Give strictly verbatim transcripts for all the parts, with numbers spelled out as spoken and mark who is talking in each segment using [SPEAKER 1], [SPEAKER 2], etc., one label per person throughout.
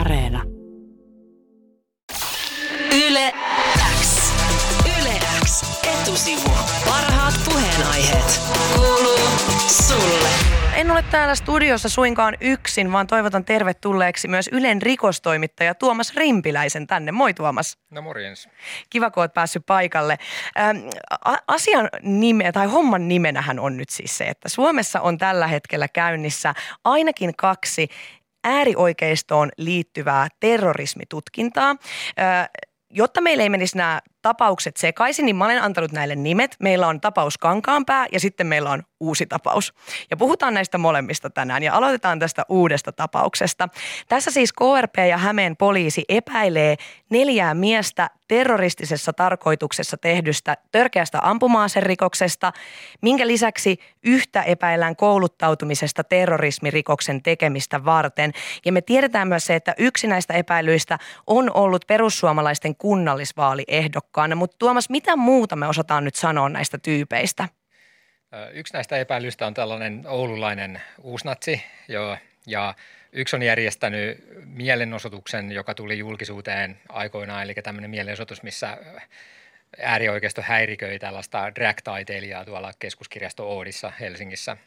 [SPEAKER 1] Areena. Yle X. Yle X. Etusivu. Parhaat puheenaiheet. Kuuluu sulle.
[SPEAKER 2] En ole täällä studiossa suinkaan yksin, vaan toivotan tervetulleeksi myös Ylen rikostoimittaja Tuomas Rimpiläisen tänne. Moi Tuomas.
[SPEAKER 3] No morjens.
[SPEAKER 2] Kiva, kun olet päässyt paikalle. Ähm, asian nime, tai homman nimenähän on nyt siis se, että Suomessa on tällä hetkellä käynnissä ainakin kaksi äärioikeistoon liittyvää terrorismitutkintaa. Äh, Jotta meillä ei menisi nämä tapaukset sekaisin, niin mä olen antanut näille nimet. Meillä on tapaus Kankaanpää ja sitten meillä on uusi tapaus. Ja puhutaan näistä molemmista tänään ja aloitetaan tästä uudesta tapauksesta. Tässä siis K R P ja Hämeen poliisi epäilee neljää miestä terroristisessa tarkoituksessa tehdystä törkeästä ampuma-aserikoksesta, minkä lisäksi yhtä epäillään kouluttautumisesta terrorismirikoksen tekemistä varten. Ja me tiedetään myös se, että yksi näistä epäilyistä on ollut perussuomalaisten kunnallisvaaliehdokkaana. Mutta Tuomas, mitä muuta me osataan nyt sanoa näistä tyypeistä?
[SPEAKER 3] Yksi näistä epäilyistä on tällainen oululainen uusnatsi, jo, ja yksi on järjestänyt mielenosoituksen, joka tuli julkisuuteen aikoinaan, eli tämmöinen mielenosoitus, missä äärioikeisto häiriköi tällaista drag-taiteilijaa tuolla Keskuskirjasto Oodissa Helsingissä.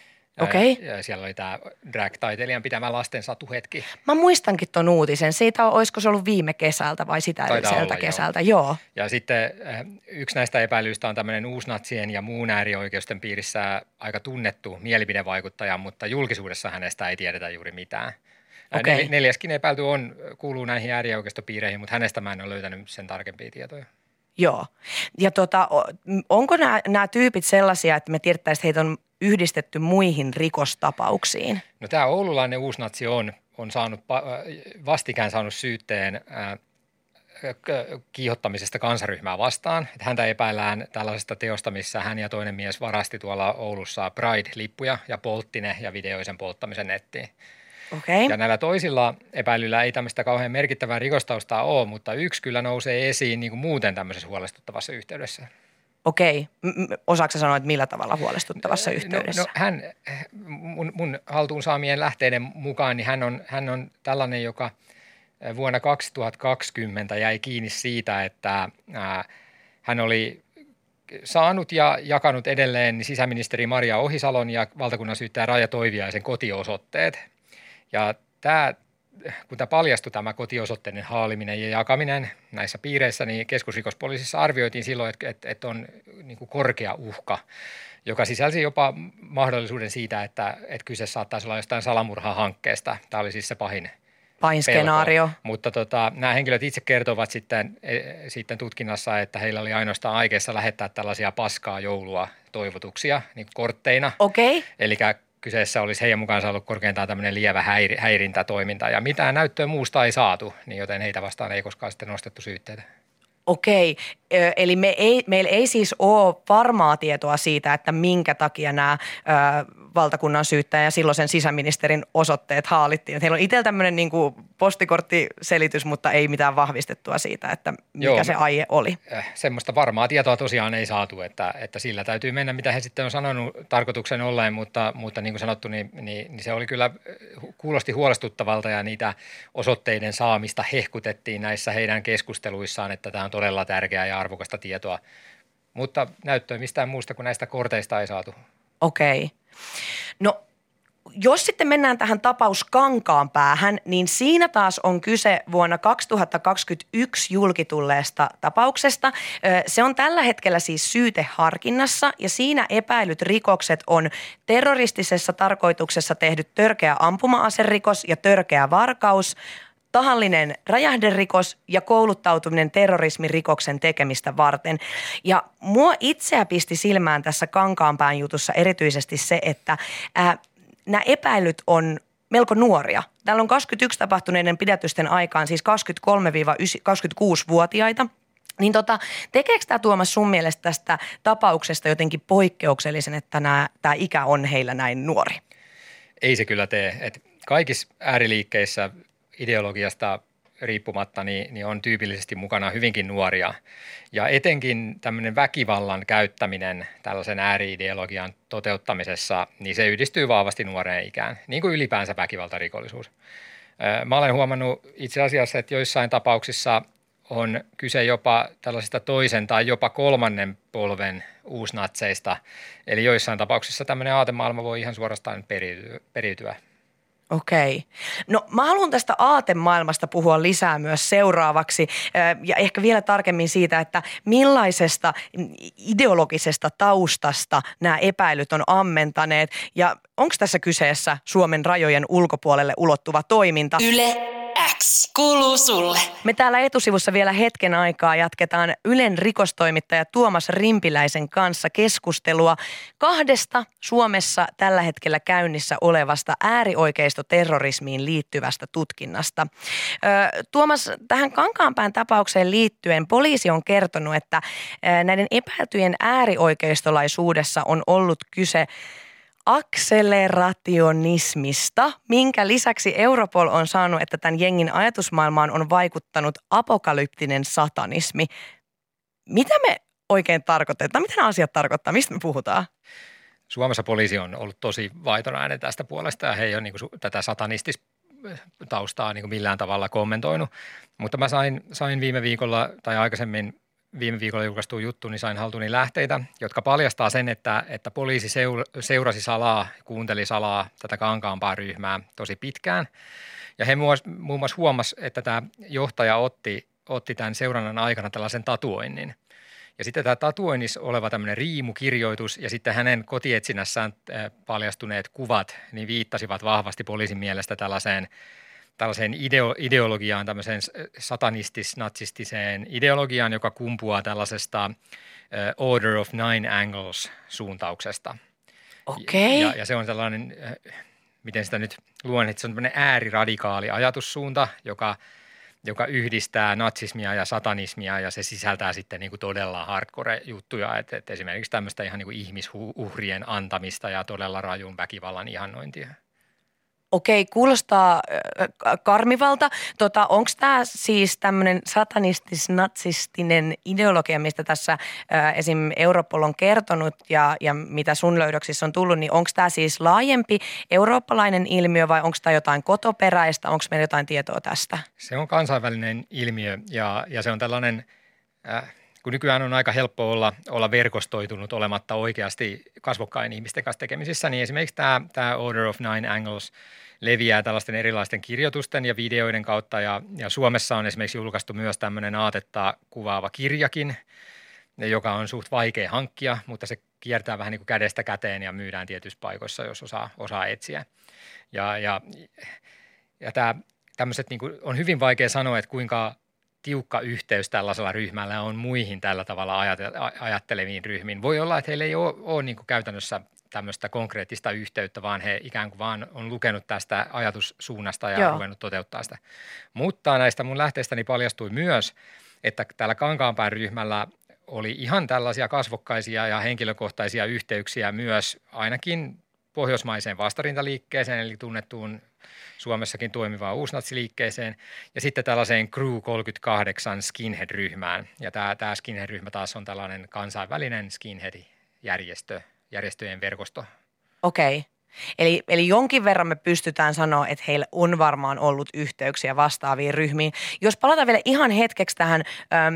[SPEAKER 2] Okei.
[SPEAKER 3] Ja siellä oli tämä drag-taiteilijan pitämä lasten satuhetki.
[SPEAKER 2] Mä muistankin ton uutisen. Siitä on, olisiko se ollut viime kesältä vai sitä edelliseltä kesältä? Joo. joo.
[SPEAKER 3] Ja sitten yksi näistä epäilyistä on tämmöinen uusnatsien ja muun äärioikeusten piirissä aika tunnettu mielipidevaikuttaja, mutta julkisuudessa hänestä ei tiedetä juuri mitään.
[SPEAKER 2] Okay.
[SPEAKER 3] Nel, neljäskin epäilty on, kuuluu näihin äärioikeistopiireihin, mutta hänestä mä en ole löytänyt sen tarkempia tietoja. Joo.
[SPEAKER 2] Ja tota, onko nämä, nämä tyypit sellaisia, että me tiedettäisiin, että heitä on yhdistetty muihin rikostapauksiin?
[SPEAKER 3] No tämä oululainen uusnatsi on, on saanut, vastikään saanut syytteen ää, kiihottamisesta kansaryhmää vastaan. Että häntä epäillään tällaisesta teosta, missä hän ja toinen mies varasti tuolla Oulussa Pride-lippuja ja poltti ne ja videoi sen polttamisen nettiin.
[SPEAKER 2] Okay.
[SPEAKER 3] Ja näillä toisilla epäilyillä ei tämmöistä kauhean merkittävää rikostaustaa ole, mutta yksi kyllä nousee esiin niin kuin muuten tämmöisessä huolestuttavassa yhteydessä.
[SPEAKER 2] Okei. Osaatko sanoa, että millä tavalla huolestuttavassa yhteydessä?
[SPEAKER 3] No, no hän, mun, mun haltuun saamien lähteiden mukaan, niin hän on, hän on tällainen, joka vuonna kaksituhattakaksikymmentä jäi kiinni siitä, että ää, hän oli saanut ja jakanut edelleen sisäministeri Maria Ohisalon ja valtakunnansyyttäjä Raija Toiviaisen kotiosoitteet. Ja tämä, kun tämä paljastui tämä kotiosoitteiden haaliminen ja jakaminen näissä piireissä, niin keskusrikospoliisissa arvioitiin silloin, että, että, että on niin kuin korkea uhka, joka sisälsi jopa mahdollisuuden siitä, että, että kyse saattaisi olla jostain salamurhahankkeesta. Tämä oli siis se pahin
[SPEAKER 2] Pahin skenaario.
[SPEAKER 3] Mutta tota, nämä henkilöt itse kertovat sitten, e, sitten tutkinnassa, että heillä oli ainoastaan aikeissa lähettää tällaisia paskaa joulua toivotuksia niin kortteina.
[SPEAKER 2] Okei. Okay.
[SPEAKER 3] Eli kyseessä olisi heidän mukaansa ollut korkeintaan tämmöinen lievä häiri, häirintätoiminta ja mitään näyttöä muusta ei saatu, niin joten heitä vastaan ei koskaan sitten nostettu syytteitä.
[SPEAKER 2] Okei, eli me ei, meillä ei siis ole varmaa tietoa siitä, että minkä takia nämä ö, valtakunnan syyttäjä ja silloisen sisäministerin osoitteet haalittiin. Heillä on itsellä tämmöinen niin kuin postikorttiselitys, mutta ei mitään vahvistettua siitä, että mikä Joo, se aie oli.
[SPEAKER 3] Semmoista varmaa tietoa tosiaan ei saatu, että, että sillä täytyy mennä, mitä he sitten on sanonut tarkoituksen olleen, mutta, mutta niin kuin sanottu, niin, niin, niin se oli kyllä, kuulosti huolestuttavalta ja niitä osoitteiden saamista hehkutettiin näissä heidän keskusteluissaan, että tämä on todella tärkeää ja arvokasta tietoa, mutta näyttöä mistään muusta kuin näistä korteista ei saatu.
[SPEAKER 2] Okei. No jos sitten mennään tähän tapaus Kankaanpäähän, niin siinä taas on kyse vuonna kaksituhattakaksikymmentäyksi julkitulleesta tapauksesta. Se on tällä hetkellä siis syyteharkinnassa ja siinä epäilyt rikokset on terroristisessa tarkoituksessa tehdyt törkeä ampuma-aserikos ja törkeä varkaus, tahallinen räjähderikos ja kouluttautuminen terrorismirikoksen tekemistä varten. Ja mua itseä pisti silmään tässä Kankaanpään jutussa erityisesti se, että ää, nämä epäilyt on melko nuoria. Täällä on kaksikymmentäyksi tapahtuneiden pidätysten aikaan siis kaksikymmentäkolme–kaksikymmentäkuusi-vuotiaita. Niin tota, tekeekö tämä Tuomas sun mielestä tästä tapauksesta jotenkin poikkeuksellisen, että nämä, tämä ikä on heillä näin nuori?
[SPEAKER 3] Ei se kyllä tee. Et kaikissa ääriliikkeissä ideologiasta riippumatta, niin, niin on tyypillisesti mukana hyvinkin nuoria. Ja etenkin tämmöinen väkivallan käyttäminen tällaisen ääri-ideologian toteuttamisessa, niin se yhdistyy vahvasti nuoreen ikään, niin kuin ylipäänsä väkivaltarikollisuus. Mä olen huomannut itse asiassa, että joissain tapauksissa on kyse jopa tällaisista toisen tai jopa kolmannen polven uusnatseista. Eli joissain tapauksissa tämmöinen aatemaailma voi ihan suorastaan periytyä.
[SPEAKER 2] Okei. No mä haluan tästä aatemaailmasta puhua lisää myös seuraavaksi ja ehkä vielä tarkemmin siitä, että millaisesta ideologisesta taustasta nämä epäilyt on ammentaneet ja onko tässä kyseessä Suomen rajojen ulkopuolelle ulottuva toiminta?
[SPEAKER 1] Yle X kuuluu sulle.
[SPEAKER 2] Me täällä etusivussa vielä hetken aikaa jatketaan Ylen rikostoimittaja Tuomas Rimpiläisen kanssa keskustelua kahdesta Suomessa tällä hetkellä käynnissä olevasta äärioikeistoterrorismiin liittyvästä tutkinnasta. Ö, Tuomas, tähän Kankaanpään tapaukseen liittyen poliisi on kertonut, että näiden epäiltyjen äärioikeistolaisuudessa on ollut kyse akselerationismista, minkä lisäksi Europol on saanut, että tämän jengin ajatusmaailmaan on vaikuttanut apokalyptinen satanismi. Mitä me oikein tarkoitetaan? Mitä nämä asiat tarkoittaa? Mistä me puhutaan?
[SPEAKER 3] Suomessa poliisi on ollut tosi vaitonainen tästä puolesta ja he ei ole niin kuin tätä satanististaustaa niin kuin millään tavalla kommentoinut. Mutta mä sain, sain viime viikolla tai aikaisemmin viime viikolla julkaistu juttu, niin sain haltuuni lähteitä, jotka paljastaa sen, että, että poliisi seurasi salaa, kuunteli salaa tätä Kankaanpään ryhmää tosi pitkään. Ja he muun muassa huomasi, että tämä johtaja otti, otti tämän seurannan aikana tällaisen tatuoinnin. Ja sitten tämä tatuoinnissa oleva tämmöinen riimukirjoitus ja sitten hänen kotietsinnässään paljastuneet kuvat, niin viittasivat vahvasti poliisin mielestä tällaiseen tällaiseen ideo, ideologiaan, tämmöiseen satanistis-natsistiseen ideologiaan, joka kumpuaa tällaisesta uh, Order of Nine Angles-suuntauksesta.
[SPEAKER 2] Okei.
[SPEAKER 3] Ja, ja se on tällainen, uh, miten sitä nyt luen, että se on tämmöinen ääriradikaali ajatussuunta, joka, joka yhdistää natsismia ja satanismia ja se sisältää sitten niin kuin todella hardcore-juttuja, että, että esimerkiksi tämmöistä ihan niin kuin ihmisuhrien antamista ja todella rajun väkivallan ihannointia.
[SPEAKER 2] Okei, kuulostaa äh, karmivalta. Tota, onko tämä siis tämmöinen satanistis-natsistinen ideologia, mistä tässä äh, esim. Europol on kertonut ja, ja mitä sun löydöksissä on tullut, niin onko tämä siis laajempi eurooppalainen ilmiö vai onko tämä jotain kotoperäistä? Onko meillä jotain tietoa tästä?
[SPEAKER 3] Se on kansainvälinen ilmiö ja, ja se on tällainen, äh, kun nykyään on aika helppo olla, olla verkostoitunut olematta oikeasti kasvokkain ihmisten kanssa tekemisissä, niin esimerkiksi tämä, tämä Order of Nine Angles leviää tällaisten erilaisten kirjoitusten ja videoiden kautta ja, ja Suomessa on esimerkiksi julkaistu myös tämmöinen aatetta kuvaava kirjakin, joka on suht vaikea hankkia, mutta se kiertää vähän niin kuin kädestä käteen ja myydään tietyissä paikoissa, jos osaa, osaa etsiä. Ja, ja, ja tämä, tämmöiset niin kuin on hyvin vaikea sanoa, että kuinka tiukka yhteys tällaisella ryhmällä on muihin tällä tavalla ajatteleviin ryhmiin. Voi olla, että heillä ei ole, ole niin kuin käytännössä tämmöistä konkreettista yhteyttä, vaan he ikään kuin vaan on lukenut tästä ajatussuunnasta ja Joo. ruvennut toteuttaa sitä. Mutta näistä mun lähteistäni paljastui myös, että täällä Kankaanpään ryhmällä oli ihan tällaisia kasvokkaisia ja henkilökohtaisia yhteyksiä myös ainakin pohjoismaiseen vastarintaliikkeeseen, eli tunnettuun Suomessakin toimivaan uusnatsiliikkeeseen, ja sitten tällaiseen Crew kolmekymmentäkahdeksan skinhead-ryhmään. Ja tämä, tämä skinhead-ryhmä taas on tällainen kansainvälinen skinhead-järjestö, järjestöjen verkosto.
[SPEAKER 2] Okei. Eli, eli jonkin verran me pystytään sanoa, että heillä on varmaan ollut yhteyksiä vastaaviin ryhmiin. Jos palataan vielä ihan hetkeksi tähän,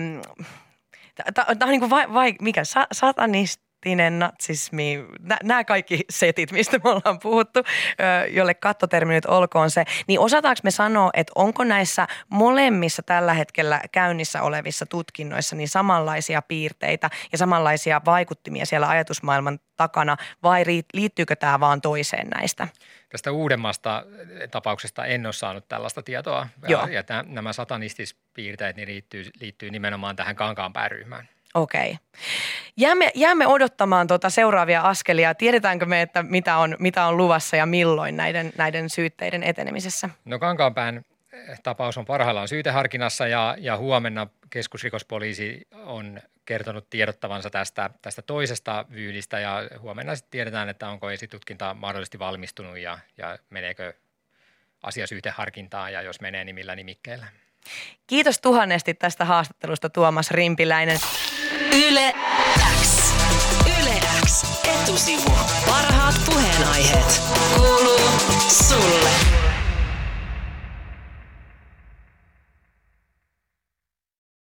[SPEAKER 2] tämä on niin kuin vai, vai, mikä, sa, satanist, natsismi, nämä kaikki setit, mistä me ollaan puhuttu, jolle kattotermi nyt olkoon se, niin osataanko me sanoa, että onko näissä molemmissa tällä hetkellä käynnissä olevissa tutkinnoissa niin samanlaisia piirteitä ja samanlaisia vaikuttimia siellä ajatusmaailman takana vai liittyykö tämä vaan toiseen näistä?
[SPEAKER 3] Tästä uudemmasta tapauksesta en ole saanut tällaista tietoa ja, ja tämän, nämä satanistispiirteet niin liittyy, liittyy nimenomaan tähän Kankaanpääryhmään.
[SPEAKER 2] Okei. Jäämme, jäämme odottamaan tuota seuraavia askelia. Tiedetäänkö me, että mitä on, mitä on luvassa ja milloin näiden, näiden syytteiden etenemisessä?
[SPEAKER 3] No Kankaanpään tapaus on parhaillaan syyteharkinnassa ja, ja huomenna keskusrikospoliisi on kertonut tiedottavansa tästä, tästä toisesta vyydistä ja huomenna sitten tiedetään, että onko esitutkinta mahdollisesti valmistunut ja, ja meneekö asia syyteharkintaan ja jos menee, niin millä nimikkeellä.
[SPEAKER 2] Kiitos tuhannesti tästä haastattelusta, Tuomas Rimpiläinen.
[SPEAKER 1] Yle X. Yle X etusivu. Parhaat puheenaiheet kuuluu sulle.